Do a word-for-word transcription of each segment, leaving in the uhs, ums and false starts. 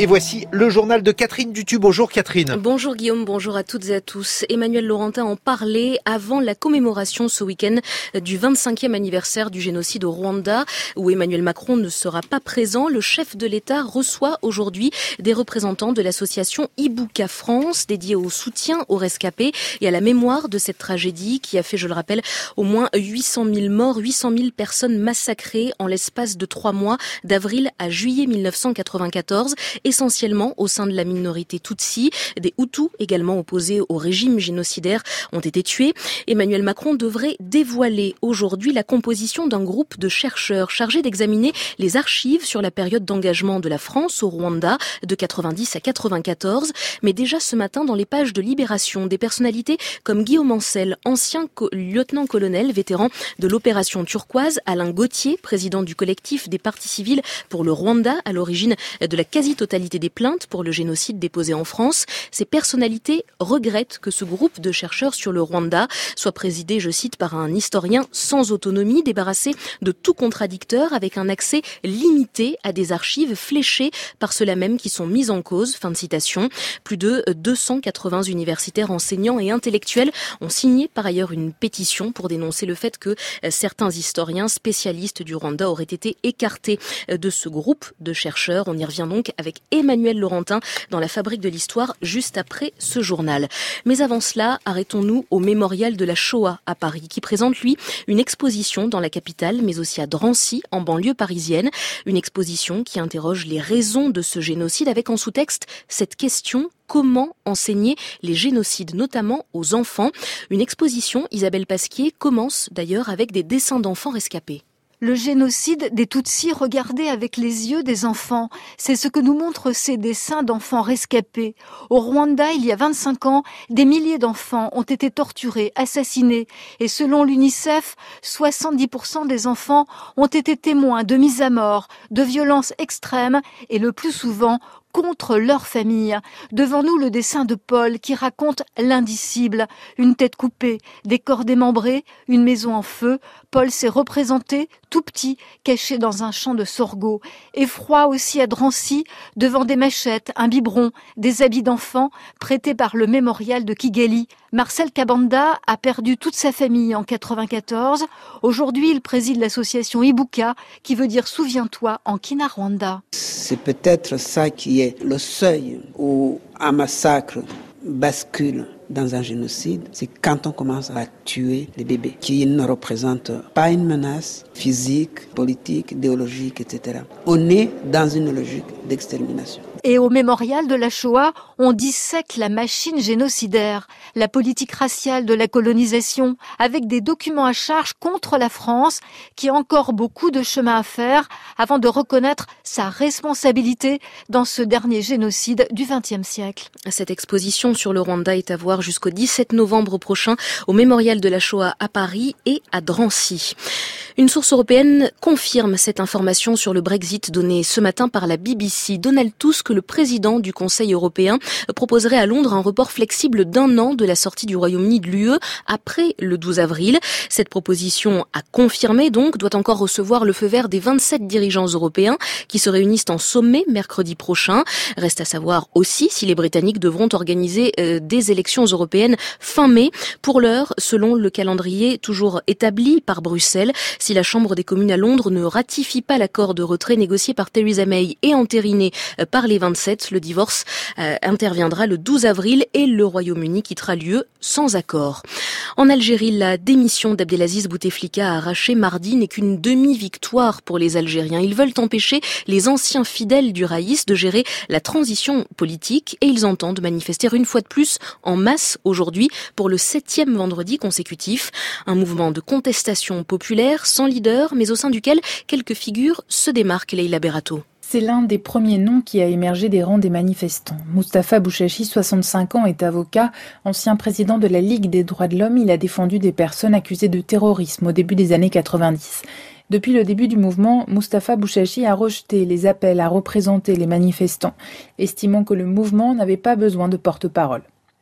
Et voici le journal de Catherine Dutu. Bonjour Catherine. Bonjour Guillaume, bonjour à toutes et à tous. Emmanuel Laurentin en parlait avant la commémoration ce week-end du vingt-cinquième anniversaire du génocide au Rwanda, où Emmanuel Macron ne sera pas présent. Le chef de l'État reçoit aujourd'hui des représentants de l'association Ibuka France, dédiée au soutien aux rescapés et à la mémoire de cette tragédie qui a fait, je le rappelle, au moins huit cent mille morts, huit cent mille personnes massacrées en l'espace de trois mois, d'avril à juillet mille neuf cent quatre-vingt-quatorze, essentiellement au sein de la minorité Tutsi. Des Hutus, également opposés au régime génocidaire, ont été tués. Emmanuel Macron devrait dévoiler aujourd'hui la composition d'un groupe de chercheurs chargés d'examiner les archives sur la période d'engagement de la France au Rwanda de quatre-vingt-dix à quatre-vingt-quatorze. Mais déjà ce matin, dans les pages de Libération, des personnalités comme Guillaume Ancel, ancien co- lieutenant-colonel, vétéran de l'opération Turquoise, Alain Gauthier, président du collectif des partis civils pour le Rwanda, à l'origine de la quasi-totalité des plaintes pour le génocide déposé en France. Ces personnalités regrettent que ce groupe de chercheurs sur le Rwanda soit présidé, je cite, par un historien sans autonomie, débarrassé de tout contradicteur, avec un accès limité à des archives fléchées par ceux-là même qui sont mis en cause. Fin de citation. Plus de deux cent quatre-vingts universitaires, enseignants et intellectuels ont signé par ailleurs une pétition pour dénoncer le fait que certains historiens spécialistes du Rwanda auraient été écartés de ce groupe de chercheurs. On y revient donc avec Emmanuel Laurentin dans la Fabrique de l'Histoire juste après ce journal. Mais avant cela, arrêtons-nous au mémorial de la Shoah à Paris qui présente lui une exposition dans la capitale mais aussi à Drancy en banlieue parisienne. Une exposition qui interroge les raisons de ce génocide avec en sous-texte cette question: comment enseigner les génocides, notamment aux enfants? Une exposition, Isabelle Pasquier, commence d'ailleurs avec des dessins d'enfants rescapés. Le génocide des Tutsis regardé avec les yeux des enfants, c'est ce que nous montrent ces dessins d'enfants rescapés. Au Rwanda, il y a vingt-cinq ans, des milliers d'enfants ont été torturés, assassinés. Et selon l'UNICEF, soixante-dix pour cent des enfants ont été témoins de mises à mort, de violences extrêmes et le plus souvent contre leur famille. Devant nous, le dessin de Paul qui raconte l'indicible. Une tête coupée, des corps démembrés, une maison en feu. Paul s'est représenté tout petit, caché dans un champ de sorgho. Effroi aussi à Drancy, devant des machettes, un biberon, des habits d'enfants prêtés par le mémorial de Kigali. Marcel Kabanda a perdu toute sa famille en quatre-vingt-quatorze. Aujourd'hui, il préside l'association Ibuka, qui veut dire souviens-toi en Kinyarwanda. C'est peut-être ça qui est le seuil où un massacre bascule dans un génocide, c'est quand on commence à tuer les bébés, qui ne représentent pas une menace physique, politique, idéologique, et cetera. On est dans une logique d'extermination. Et au mémorial de la Shoah, on dissèque la machine génocidaire, la politique raciale de la colonisation, avec des documents à charge contre la France, qui a encore beaucoup de chemin à faire avant de reconnaître sa responsabilité dans ce dernier génocide du vingtième siècle. Cette exposition sur le Rwanda est à voir jusqu'au dix-sept novembre prochain au mémorial de la Shoah à Paris et à Drancy. Une source européenne confirme cette information sur le Brexit donnée ce matin par la B B C. Donald Tusk, le président du Conseil européen, proposerait à Londres un report flexible d'un an de la sortie du Royaume-Uni de l'U E après le douze avril. Cette proposition à confirmer donc doit encore recevoir le feu vert des vingt-sept dirigeants européens qui se réunissent en sommet mercredi prochain. Reste à savoir aussi si les Britanniques devront organiser euh, des élections européennes fin mai. Pour l'heure, selon le calendrier toujours établi par Bruxelles, si la Chambre des communes à Londres ne ratifie pas l'accord de retrait négocié par Theresa May et entériné euh, par les vingt-sept, le divorce euh, interviendra le douze avril et le Royaume-Uni quittera l'U E sans accord. En Algérie, la démission d'Abdelaziz Bouteflika arrachée mardi n'est qu'une demi-victoire pour les Algériens. Ils veulent empêcher les anciens fidèles du Raïs de gérer la transition politique et ils entendent manifester une fois de plus en masse aujourd'hui pour le septième vendredi consécutif. Un mouvement de contestation populaire sans leader mais au sein duquel quelques figures se démarquent. Leïla Berato. C'est l'un des premiers noms qui a émergé des rangs des manifestants. Mustapha Bouchachi, soixante-cinq ans, est avocat. Ancien président de la Ligue des droits de l'homme, il a défendu des personnes accusées de terrorisme au début des années quatre-vingt-dix. Depuis le début du mouvement, Mustapha Bouchachi a rejeté les appels à représenter les manifestants, estimant que le mouvement n'avait pas besoin de porte-parole.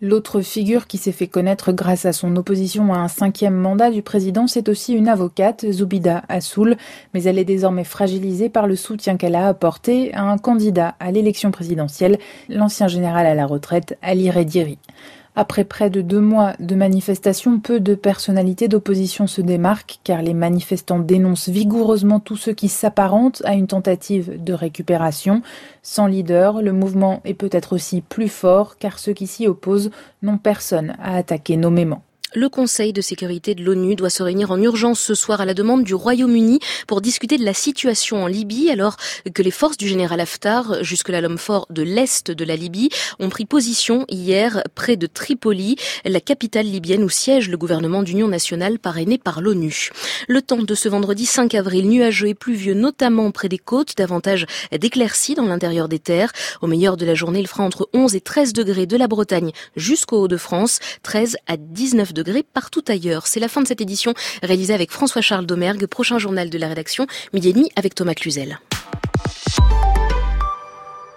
L'autre figure qui s'est fait connaître grâce à son opposition à un cinquième mandat du président, c'est aussi une avocate, Zoubida Assoul, mais elle est désormais fragilisée par le soutien qu'elle a apporté à un candidat à l'élection présidentielle, l'ancien général à la retraite, Ali Rediri. Après près de deux mois de manifestations, peu de personnalités d'opposition se démarquent car les manifestants dénoncent vigoureusement tout ce qui s'apparente à une tentative de récupération. Sans leader, le mouvement est peut-être aussi plus fort car ceux qui s'y opposent n'ont personne à attaquer nommément. Le Conseil de sécurité de l'ONU doit se réunir en urgence ce soir à la demande du Royaume-Uni pour discuter de la situation en Libye alors que les forces du général Haftar, jusque-là l'homme fort de l'Est de la Libye, ont pris position hier près de Tripoli, la capitale libyenne où siège le gouvernement d'union nationale parrainé par l'ONU. Le temps de ce vendredi cinq avril, nuageux et pluvieux notamment près des côtes, davantage d'éclaircies dans l'intérieur des terres. Au meilleur de la journée, il fera entre onze et treize degrés de la Bretagne jusqu'au Hauts-de-France, treize à dix-neuf degrés partout ailleurs. C'est la fin de cette édition réalisée avec François-Charles Domergue. Prochain journal de la rédaction, midi et demi avec Thomas Cluzel.